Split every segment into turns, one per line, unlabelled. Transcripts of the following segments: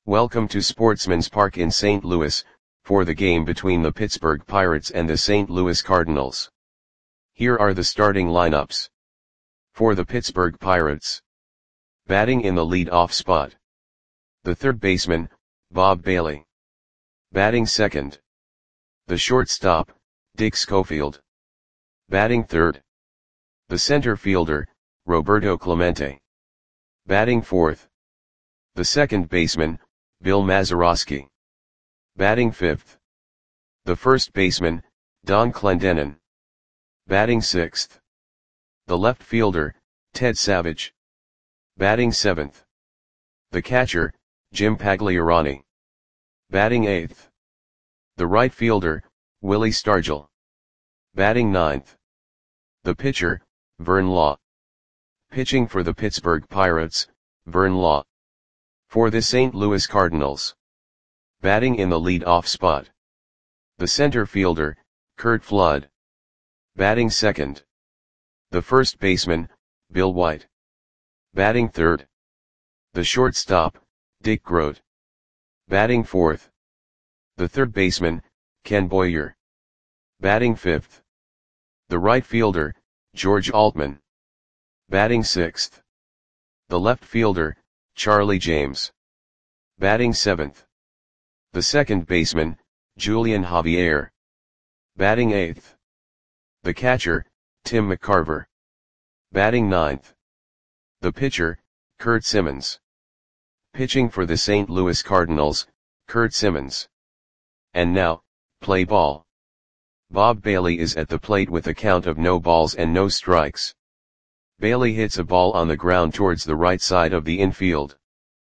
Welcome to Sportsman's Park in St. Louis, for the game between the Pittsburgh Pirates and the St. Louis Cardinals. Here are the starting lineups. For the Pittsburgh Pirates. Batting in the lead-off spot. The third baseman, Bob Bailey. Batting second. The shortstop, Dick Schofield. Batting third. The center fielder, Roberto Clemente. Batting fourth. The second baseman, Bill Mazeroski. Batting fifth. The first baseman, Don Clendenon. Batting sixth. The left fielder, Ted Savage. Batting seventh. The catcher, Jim Pagliarani. Batting eighth. The right fielder, Willie Stargell. Batting ninth. The pitcher, Vern Law. Pitching for the Pittsburgh Pirates, Vern Law. For the St. Louis Cardinals. Batting in the lead-off spot. The center fielder, Curt Flood. Batting second. The first baseman, Bill White. Batting third. The shortstop, Dick Groat. Batting fourth. The third baseman, Ken Boyer. Batting fifth. The right fielder, George Altman. Batting sixth. The left fielder, Charlie James. Batting seventh. The second baseman, Julian Javier. Batting eighth. The catcher, Tim McCarver. Batting ninth. The pitcher, Curt Simmons. Pitching for the St. Louis Cardinals, Curt Simmons. And now, play ball. Bob Bailey is at the plate with a count of no balls and no strikes. Bailey hits a ball on the ground towards the right side of the infield.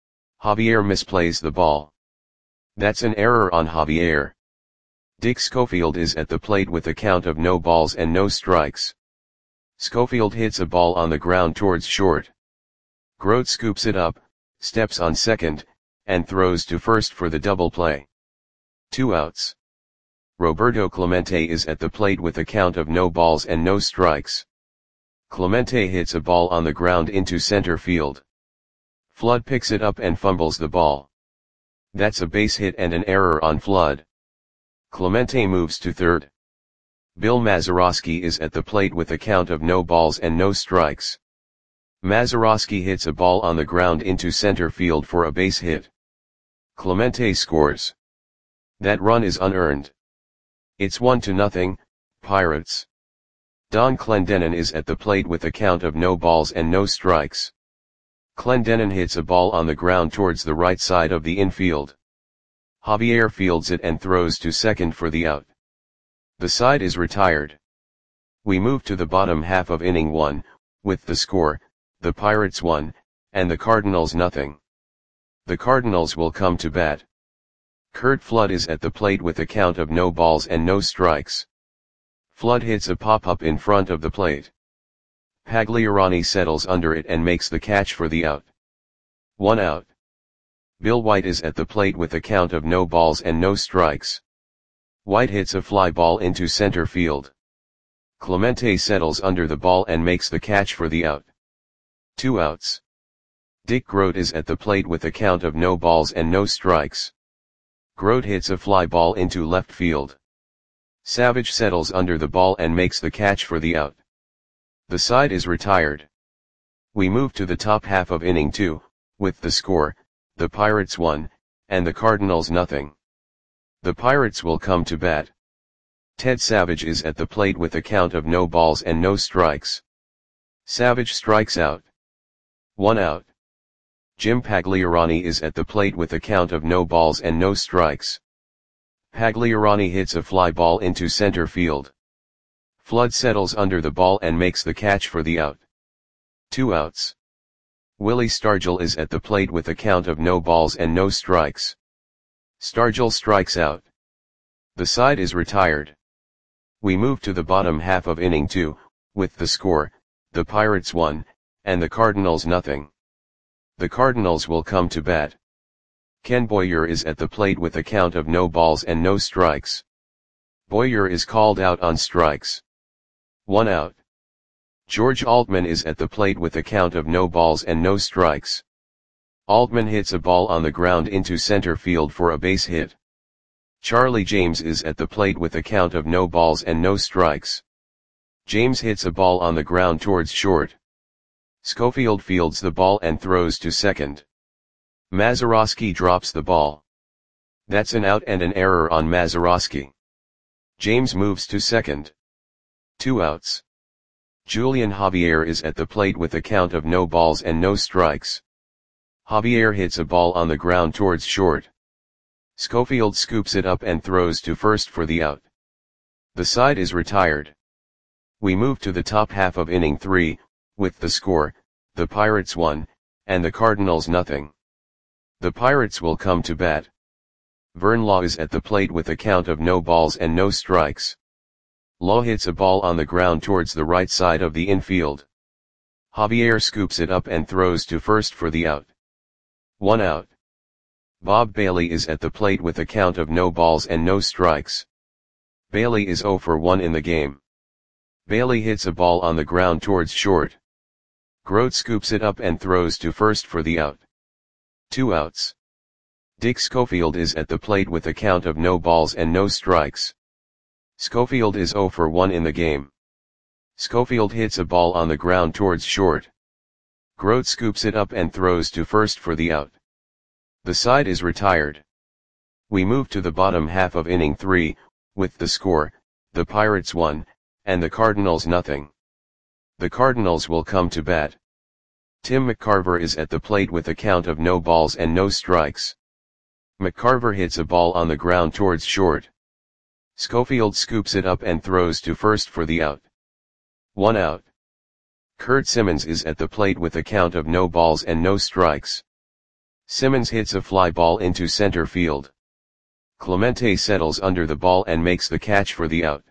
Javier misplays the ball. That's an error on Javier. Dick Schofield is at the plate with a count of no balls and no strikes. Schofield hits a ball on the ground towards short. Groat scoops it up, steps on second, and throws to first for the double play. 2 outs. Roberto Clemente is at the plate with a count of no balls and no strikes. Clemente hits a ball on the ground into center field. Flood picks it up and fumbles the ball. That's a base hit and an error on Flood. Clemente moves to third. Bill Mazeroski is at the plate with a count of no balls and no strikes. Mazeroski hits a ball on the ground into center field for a base hit. Clemente scores. That run is unearned. It's 1-0, Pirates. Don Clendenon is at the plate with a count of no balls and no strikes. Clendenon hits a ball on the ground towards the right side of the infield. Javier fields it and throws to second for the out. The side is retired. We move to the bottom half of inning 1, with the score, the Pirates 1, and the Cardinals 0. The Cardinals will come to bat. Curt Flood is at the plate with a count of no balls and no strikes. Flood hits a pop-up in front of the plate. Pagliarani settles under it and makes the catch for the out. 1 out. Bill White is at the plate with a count of no balls and no strikes. White hits a fly ball into center field. Clemente settles under the ball and makes the catch for the out. 2 outs. Dick Groat is at the plate with a count of no balls and no strikes. Groat hits a fly ball into left field. Savage settles under the ball and makes the catch for the out. The side is retired. We move to the top half of inning 2, with the score, the Pirates 1, and the Cardinals 0. The Pirates will come to bat. Ted Savage is at the plate with a count of no balls and no strikes. Savage strikes out. 1 out. Jim Pagliarani is at the plate with a count of no balls and no strikes. Pagliarani hits a fly ball into center field. Flood settles under the ball and makes the catch for the out. 2 outs. Willie Stargell is at the plate with a count of no balls and no strikes. Stargell strikes out. The side is retired. We move to the bottom half of inning 2, with the score, the Pirates 1, and the Cardinals 0. The Cardinals will come to bat. Ken Boyer is at the plate with a count of no balls and no strikes. Boyer is called out on strikes. 1 out. George Altman is at the plate with a count of no balls and no strikes. Altman hits a ball on the ground into center field for a base hit. Charlie James is at the plate with a count of no balls and no strikes. James hits a ball on the ground towards short. Schofield fields the ball and throws to second. Mazeroski drops the ball. That's an out and an error on Mazeroski. James moves to second. 2 outs. Julian Javier is at the plate with a count of no balls and no strikes. Javier hits a ball on the ground towards short. Schofield scoops it up and throws to first for the out. The side is retired. We move to the top half of inning 3, with the score, the Pirates 1, and the Cardinals nothing. The Pirates will come to bat. Vern Law is at the plate with a count of no balls and no strikes. Law hits a ball on the ground towards the right side of the infield. Javier scoops it up and throws to first for the out. 1 out. Bob Bailey is at the plate with a count of no balls and no strikes. Bailey is 0 for 1 in the game. Bailey hits a ball on the ground towards short. Grote scoops it up and throws to first for the out. 2 outs. Dick Schofield is at the plate with a count of no balls and no strikes. Schofield is 0 for 1 in the game. Schofield hits a ball on the ground towards short. Grote scoops it up and throws to first for the out. The side is retired. We move to the bottom half of inning 3, with the score, the Pirates 1, and the Cardinals nothing. The Cardinals will come to bat. Tim McCarver is at the plate with a count of no balls and no strikes. McCarver hits a ball on the ground towards short. Schofield scoops it up and throws to first for the out. 1 out. Kurt Simmons is at the plate with a count of no balls and no strikes. Simmons hits a fly ball into center field. Clemente settles under the ball and makes the catch for the out.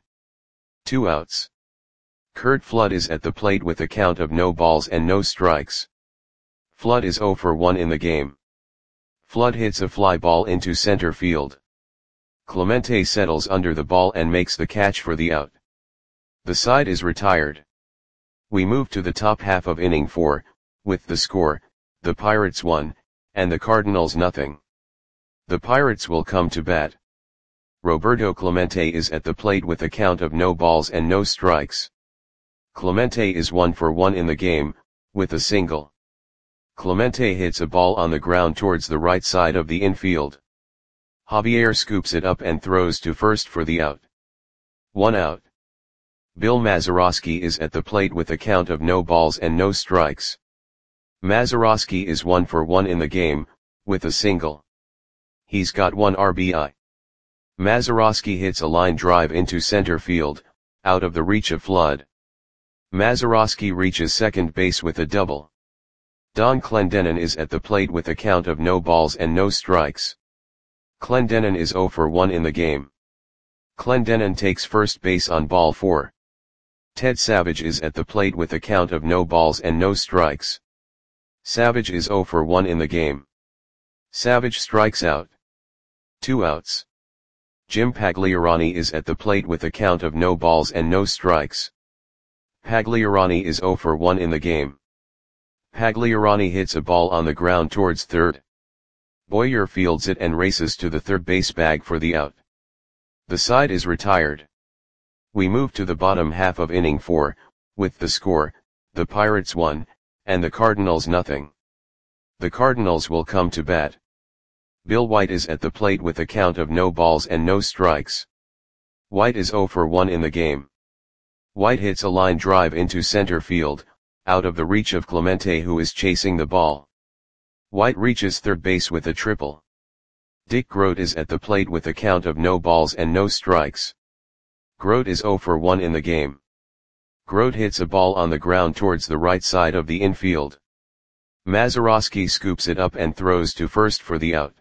2 outs. Curt Flood is at the plate with a count of no balls and no strikes. Flood is 0 for 1 in the game. Flood hits a fly ball into center field. Clemente settles under the ball and makes the catch for the out. The side is retired. We move to the top half of inning 4, with the score, the Pirates 1, and the Cardinals nothing. The Pirates will come to bat. Roberto Clemente is at the plate with a count of no balls and no strikes. Clemente is 1 for 1 in the game, with a single. Clemente hits a ball on the ground towards the right side of the infield. Javier scoops it up and throws to first for the out. 1 out. Bill Mazeroski is at the plate with a count of no balls and no strikes. Mazeroski is 1 for 1 in the game, with a single. He's got 1 RBI. Mazeroski hits a line drive into center field, out of the reach of Flood. Mazeroski reaches second base with a double. Don Clendenon is at the plate with a count of no balls and no strikes. Clendenon is 0 for 1 in the game. Clendenon takes first base on ball 4. Ted Savage is at the plate with a count of no balls and no strikes. Savage is 0 for 1 in the game. Savage strikes out. 2 outs. Jim Pagliarani is at the plate with a count of no balls and no strikes. Pagliarani is 0 for 1 in the game. Pagliarani hits a ball on the ground towards third. Boyer fields it and races to the third base bag for the out. The side is retired. We move to the bottom half of inning 4, with the score, the Pirates 1, and the Cardinals nothing. The Cardinals will come to bat. Bill White is at the plate with a count of no balls and no strikes. White is 0 for 1 in the game. White hits a line drive into center field, out of the reach of Clemente who is chasing the ball. White reaches third base with a triple. Dick Grote is at the plate with a count of no balls and no strikes. Grote is 0 for 1 in the game. Grote hits a ball on the ground towards the right side of the infield. Mazeroski scoops it up and throws to first for the out.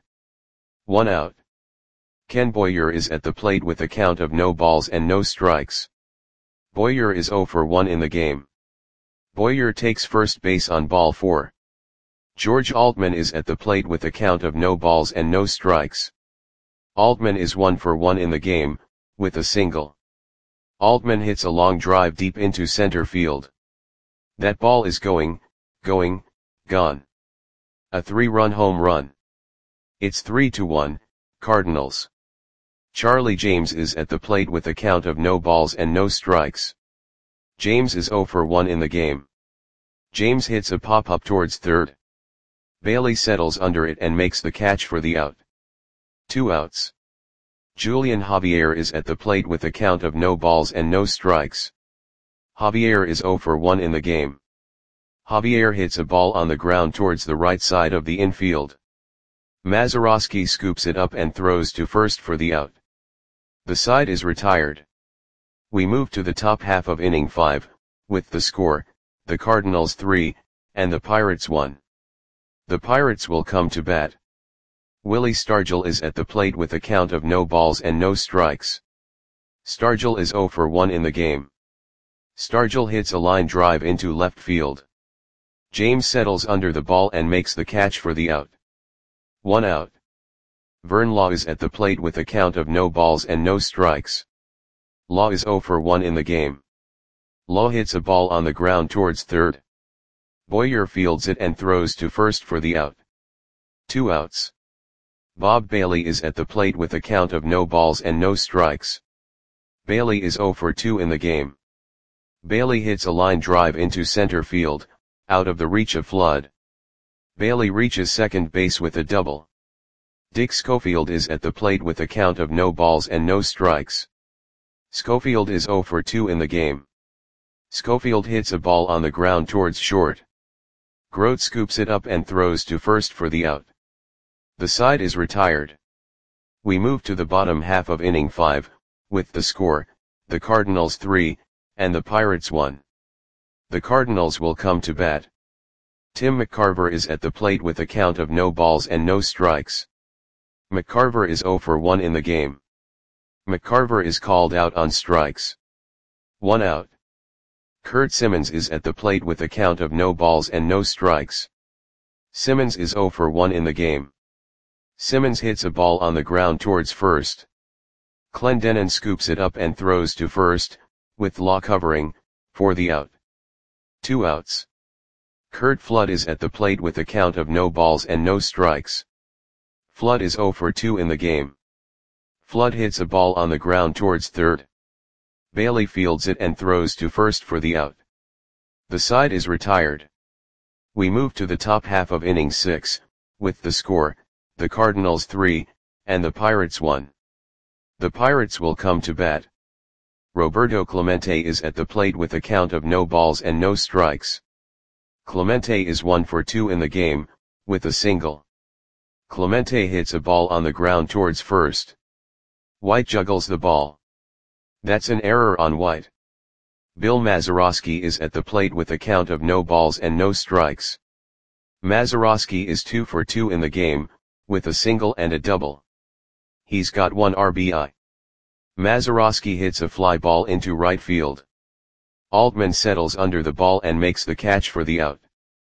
1 out. Ken Boyer is at the plate with a count of no balls and no strikes. Boyer is 0 for 1 in the game. Boyer takes first base on ball 4. George Altman is at the plate with a count of no balls and no strikes. Altman is 1 for 1 in the game, with a single. Altman hits a long drive deep into center field. That ball is gone. A 3-run home run. It's 3-1, Cardinals. Charlie James is at the plate with a count of no balls and no strikes. James is 0 for 1 in the game. James hits a pop-up towards third. Bailey settles under it and makes the catch for the out. 2 outs. Julian Javier is at the plate with a count of no balls and no strikes. Javier is 0 for 1 in the game. Javier hits a ball on the ground towards the right side of the infield. Mazeroski scoops it up and throws to first for the out. The side is retired. We move to the top half of inning 5, with the score, the Cardinals 3, and the Pirates 1. The Pirates will come to bat. Willie Stargell is at the plate with a count of no balls and no strikes. Stargell is 0 for 1 in the game. Stargell hits a line drive into left field. James settles under the ball and makes the catch for the out. 1 out. Vern Law is at the plate with a count of no balls and no strikes. Law is 0 for 1 in the game. Law hits a ball on the ground towards third. Boyer fields it and throws to first for the out. 2 outs. Bob Bailey is at the plate with a count of no balls and no strikes. Bailey is 0 for 2 in the game. Bailey hits a line drive into center field, out of the reach of Flood. Bailey reaches second base with a double. Dick Schofield is at the plate with a count of no balls and no strikes. Schofield is 0 for 2 in the game. Schofield hits a ball on the ground towards short. Grote scoops it up and throws to first for the out. The side is retired. We move to the bottom half of inning 5, with the score, the Cardinals 3, and the Pirates 1. The Cardinals will come to bat. Tim McCarver is at the plate with a count of no balls and no strikes. McCarver is 0 for 1 in the game. McCarver is called out on strikes. 1 out. Kurt Simmons is at the plate with a count of no balls and no strikes. Simmons is 0 for 1 in the game. Simmons hits a ball on the ground towards first. Clendenon scoops it up and throws to first, with Law covering, for the out. 2 outs. Curt Flood is at the plate with a count of no balls and no strikes. Flood is 0 for 2 in the game. Flood hits a ball on the ground towards third. Bailey fields it and throws to first for the out. The side is retired. We move to the top half of inning 6, with the score, the Cardinals 3, and the Pirates 1. The Pirates will come to bat. Roberto Clemente is at the plate with a count of no balls and no strikes. Clemente is 1 for 2 in the game, with a single. Clemente hits a ball on the ground towards first. White juggles the ball. That's an error on White. Bill Mazeroski is at the plate with a count of no balls and no strikes. Mazeroski is 2 for 2 in the game, with a single and a double. He's got 1 RBI. Mazeroski hits a fly ball into right field. Altman settles under the ball and makes the catch for the out.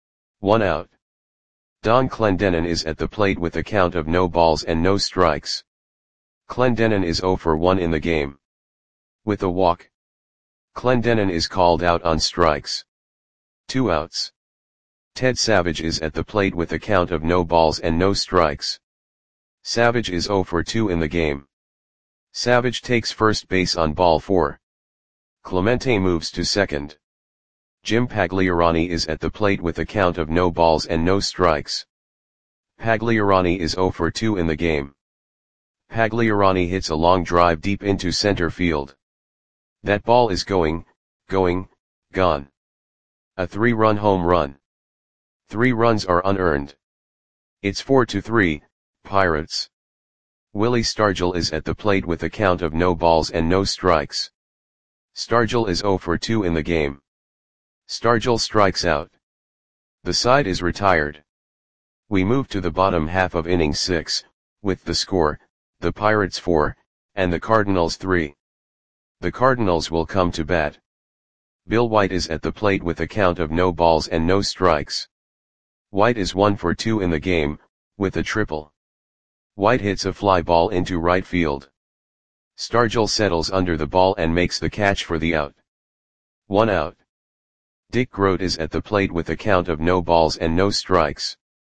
1 out. Don Clendenon is at the plate with a count of no balls and no strikes. Clendenon is 0 for 1 in the game. With a walk. Clendenon is called out on strikes. 2 outs. Ted Savage is at the plate with a count of no balls and no strikes. Savage is 0 for 2 in the game. Savage takes first base on ball 4. Clemente moves to second. Jim Pagliarani is at the plate with a count of no balls and no strikes. Pagliarani is 0 for 2 in the game. Pagliarani hits a long drive deep into center field. That ball is gone. A 3-run home run. 3 runs are unearned. It's 4-3, Pirates. Willie Stargell is at the plate with a count of no balls and no strikes. Stargell is 0 for 2 in the game. Stargell strikes out. The side is retired. We move to the bottom half of inning 6, with the score, the Pirates 4, and the Cardinals 3. The Cardinals will come to bat. Bill White is at the plate with a count of no balls and no strikes. White is 1 for 2 in the game, with a triple. White hits a fly ball into right field. Stargell settles under the ball and makes the catch for the out. 1 out. Dick Grote is at the plate with a count of no balls and no strikes.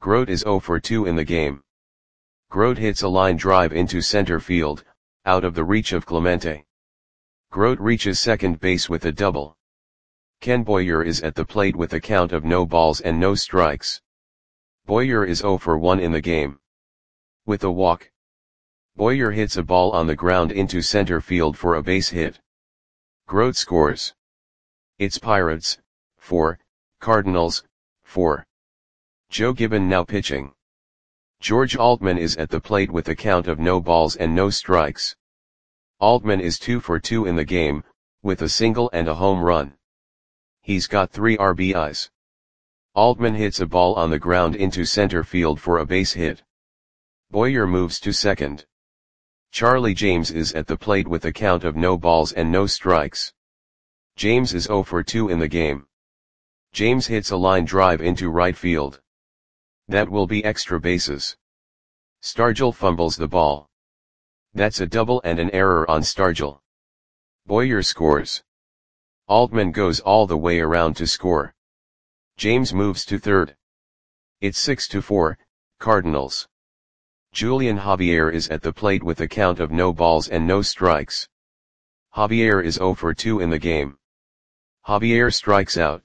Grote is 0 for 2 in the game. Grote hits a line drive into center field, out of the reach of Clemente. Grote reaches second base with a double. Ken Boyer is at the plate with a count of no balls and no strikes. Boyer is 0 for 1 in the game. With a walk, Boyer hits a ball on the ground into center field for a base hit. Grote scores. It's Pirates, 4, Cardinals, 4. Joe Gibbon now pitching. George Altman is at the plate with a count of no balls and no strikes. Altman is 2 for 2 in the game, with a single and a home run. He's got 3 RBIs. Altman hits a ball on the ground into center field for a base hit. Boyer moves to second. Charlie James is at the plate with a count of no balls and no strikes. James is 0 for 2 in the game. James hits a line drive into right field. That will be extra bases. Stargell fumbles the ball. That's a double and an error on Stargell. Boyer scores. Altman goes all the way around to score. James moves to third. It's 6-4, Cardinals. Julian Javier is at the plate with a count of no balls and no strikes. Javier is 0 for 2 in the game. Javier strikes out.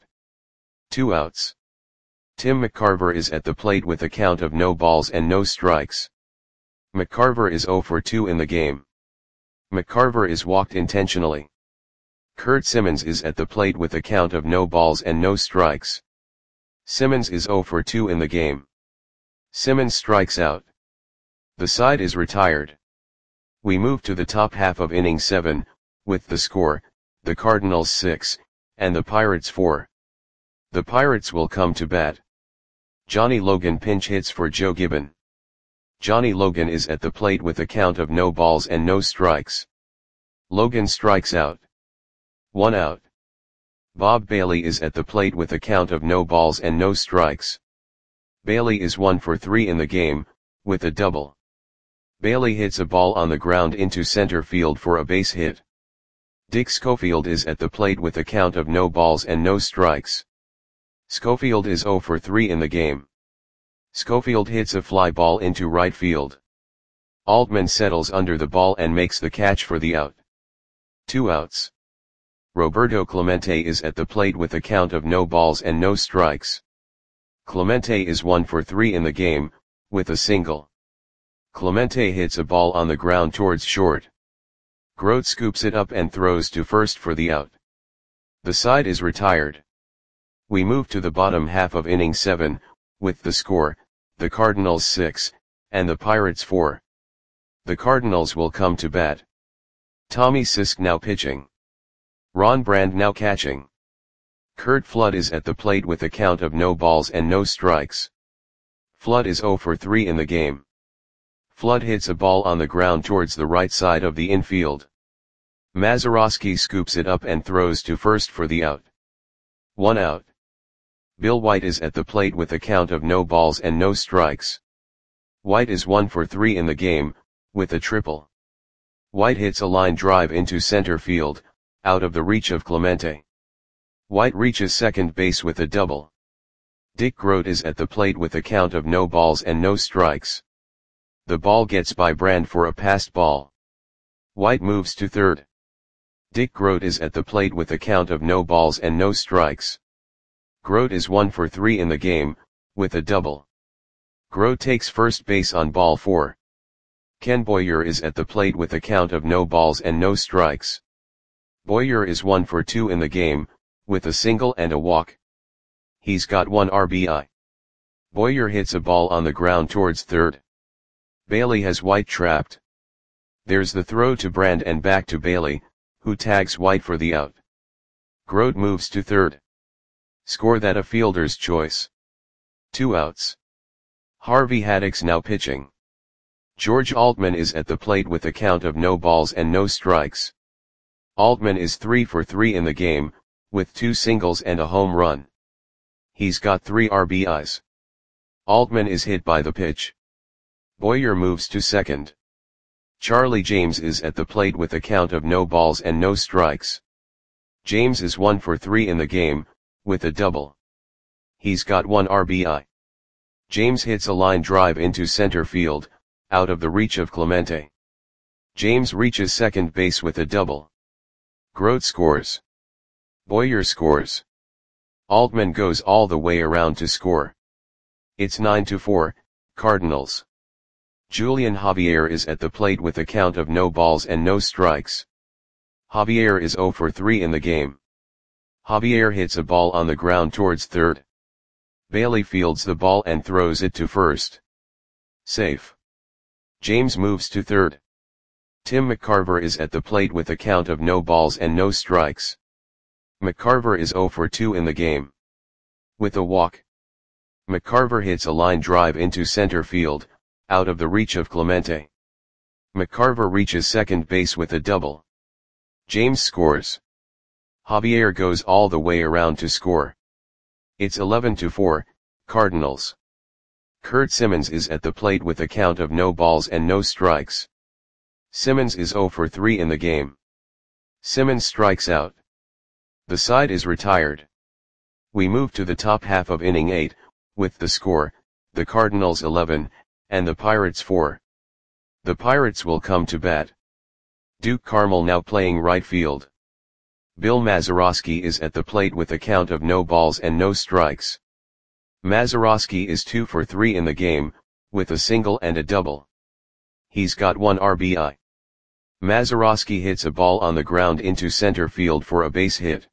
2 outs. Tim McCarver is at the plate with a count of no balls and no strikes. McCarver is 0 for 2 in the game. McCarver is walked intentionally. Kurt Simmons is at the plate with a count of no balls and no strikes. Simmons is 0 for 2 in the game. Simmons strikes out. The side is retired. We move to the top half of inning 7, with the score, the Cardinals 6, and the Pirates 4. The Pirates will come to bat. Johnny Logan pinch hits for Joe Gibbon. Johnny Logan is at the plate with a count of no balls and no strikes. Logan strikes out. 1 out. Bob Bailey is at the plate with a count of no balls and no strikes. Bailey is 1 for 3 in the game, with a double. Bailey hits a ball on the ground into center field for a base hit. Dick Schofield is at the plate with a count of no balls and no strikes. Schofield is 0 for 3 in the game. Schofield hits a fly ball into right field. Altman settles under the ball and makes the catch for the out. 2 outs. Roberto Clemente is at the plate with a count of no balls and no strikes. Clemente is 1 for 3 in the game, with a single. Clemente hits a ball on the ground towards short. Grote scoops it up and throws to first for the out. The side is retired. We move to the bottom half of inning 7, with the score, the Cardinals 6, and the Pirates 4. The Cardinals will come to bat. Tommy Sisk now pitching. Ron Brand now catching. Curt Flood is at the plate with a count of no balls and no strikes. Flood is 0 for 3 in the game. Flood hits a ball on the ground towards the right side of the infield. Mazeroski scoops it up and throws to first for the out. 1 out. Bill White is at the plate with a count of no balls and no strikes. White is 1 for 3 in the game, with a triple. White hits a line drive into center field, out of the reach of Clemente. White reaches second base with a double. Dick Grote is at the plate with a count of no balls and no strikes. The ball gets by Brand for a passed ball. White moves to third. Dick Grote is at the plate with a count of no balls and no strikes. Grote is 1 for 3 in the game, with a double. Grote takes first base on ball 4. Ken Boyer is at the plate with a count of no balls and no strikes. Boyer is 1 for 2 in the game, with a single and a walk. He's got 1 RBI. Boyer hits a ball on the ground towards third. Bailey has White trapped. There's the throw to Brand and back to Bailey, who tags White for the out. Grote moves to third. Score that a fielder's choice. 2 outs. Harvey Haddix now pitching. George Altman is at the plate with a count of no balls and no strikes. Altman is 3 for 3 in the game, with 2 singles and a home run. He's got 3 RBIs. Altman is hit by the pitch. Boyer moves to second. Charlie James is at the plate with a count of no balls and no strikes. James is 1 for 3 in the game, with a double. He's got 1 RBI. James hits a line drive into center field, out of the reach of Clemente. James reaches second base with a double. Grote scores. Boyer scores. Altman goes all the way around to score. It's 9-4, Cardinals. Julian Javier is at the plate with a count of no balls and no strikes. Javier is 0 for 3 in the game. Javier hits a ball on the ground towards third. Bailey fields the ball and throws it to first. Safe. James moves to third. Tim McCarver is at the plate with a count of no balls and no strikes. McCarver is 0 for 2 in the game. With a walk. McCarver hits a line drive into center field, out of the reach of Clemente. McCarver reaches second base with a double. James scores. Javier goes all the way around to score. It's 11-4, Cardinals. Curt Simmons is at the plate with a count of no balls and no strikes. Simmons is 0 for 3 in the game. Simmons strikes out. The side is retired. We move to the top half of inning 8, with the score, the Cardinals 11, and the Pirates 4. The Pirates will come to bat. Duke Carmel now playing right field. Bill Mazeroski is at the plate with a count of no balls and no strikes. Mazeroski is 2 for 3 in the game, with a single and a double. He's got 1 RBI. Mazeroski hits a ball on the ground into center field for a base hit.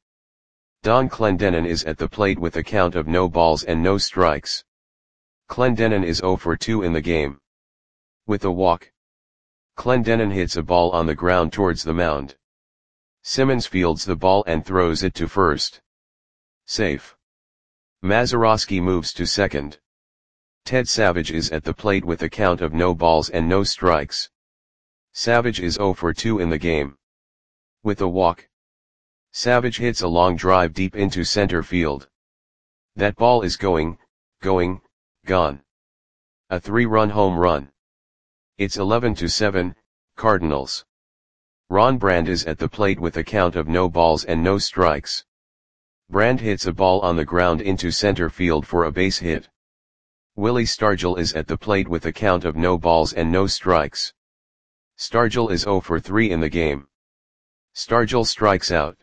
Don Clendenon is at the plate with a count of no balls and no strikes. Clendenon is 0 for 2 in the game. With a walk. Clendenon hits a ball on the ground towards the mound. Simmons fields the ball and throws it to first. Safe. Mazeroski moves to second. Ted Savage is at the plate with a count of no balls and no strikes. Savage is 0 for 2 in the game. With a walk. Savage hits a long drive deep into center field. That ball is gone. A 3-run home run. It's 11-7, Cardinals. Ron Brand is at the plate with a count of no balls and no strikes. Brand hits a ball on the ground into center field for a base hit. Willie Stargell is at the plate with a count of no balls and no strikes. Stargell is 0 for 3 in the game. Stargell strikes out.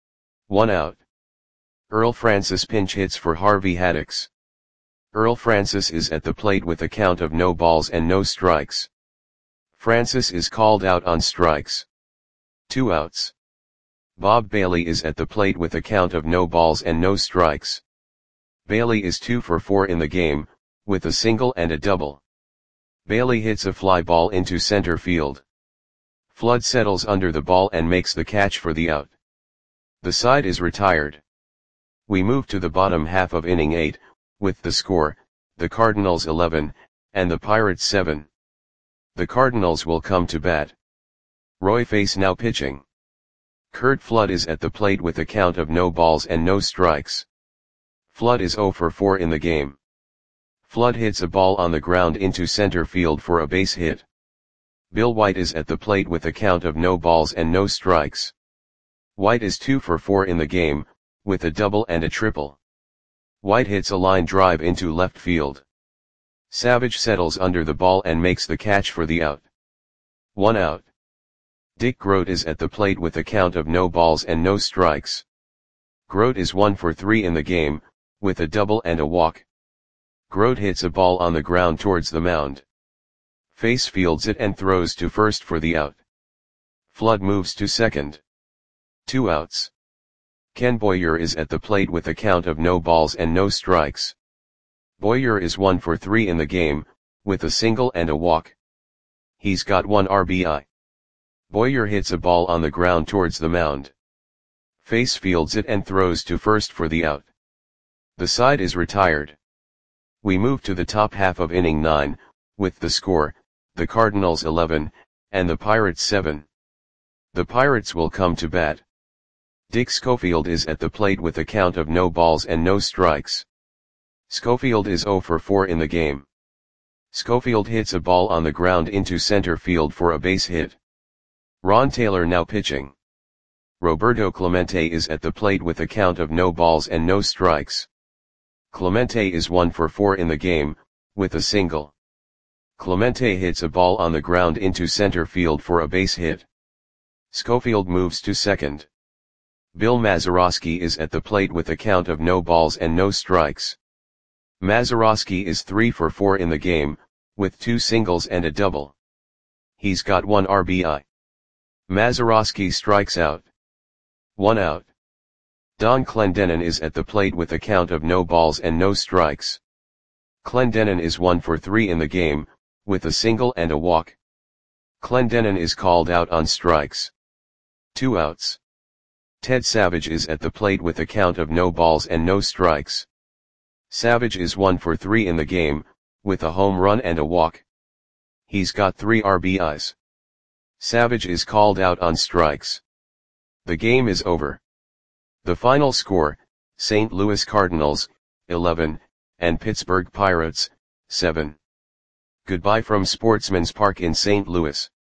1 out. Earl Francis pinch hits for Harvey Haddix. Earl Francis is at the plate with a count of no balls and no strikes. Francis is called out on strikes. 2 outs. Bob Bailey is at the plate with a count of no balls and no strikes. Bailey is 2 for 4 in the game, with a single and a double. Bailey hits a fly ball into center field. Flood settles under the ball and makes the catch for the out. The side is retired. We move to the bottom half of inning 8, with the score, the Cardinals 11, and the Pirates 7. The Cardinals will come to bat. Roy Face now pitching. Curt Flood is at the plate with a count of no balls and no strikes. Flood is 0 for 4 in the game. Flood hits a ball on the ground into center field for a base hit. Bill White is at the plate with a count of no balls and no strikes. White is 2 for 4 in the game, with a double and a triple. White hits a line drive into left field. Savage settles under the ball and makes the catch for the out. 1 out. Dick Grote is at the plate with a count of no balls and no strikes. Grote is 1 for 3 in the game, with a double and a walk. Grote hits a ball on the ground towards the mound. Face fields it and throws to first for the out. Flood moves to second. 2 outs. Ken Boyer is at the plate with a count of no balls and no strikes. Boyer is 1 for 3 in the game, with a single and a walk. He's got 1 RBI. Boyer hits a ball on the ground towards the mound. Face fields it and throws to first for the out. The side is retired. We move to the top half of inning 9, with the score, the Cardinals 11, and the Pirates 7. The Pirates will come to bat. Dick Schofield is at the plate with a count of no balls and no strikes. Schofield is 0 for 4 in the game. Schofield hits a ball on the ground into center field for a base hit. Ron Taylor now pitching. Roberto Clemente is at the plate with a count of no balls and no strikes. Clemente is 1 for 4 in the game, with a single. Clemente hits a ball on the ground into center field for a base hit. Schofield moves to second. Bill Mazeroski is at the plate with a count of no balls and no strikes. Mazeroski is 3 for 4 in the game, with 2 singles and a double. He's got 1 RBI. Mazeroski strikes out. 1 out. Don Clendenon is at the plate with a count of no balls and no strikes. Clendenon is 1 for 3 in the game, with a single and a walk. Clendenon is called out on strikes. 2 outs. Ted Savage is at the plate with a count of no balls and no strikes. Savage is 1 for 3 in the game, with a home run and a walk. He's got 3 RBIs. Savage is called out on strikes. The game is over. The final score, St. Louis Cardinals, 11, and Pittsburgh Pirates, 7. Goodbye from Sportsman's Park in St. Louis.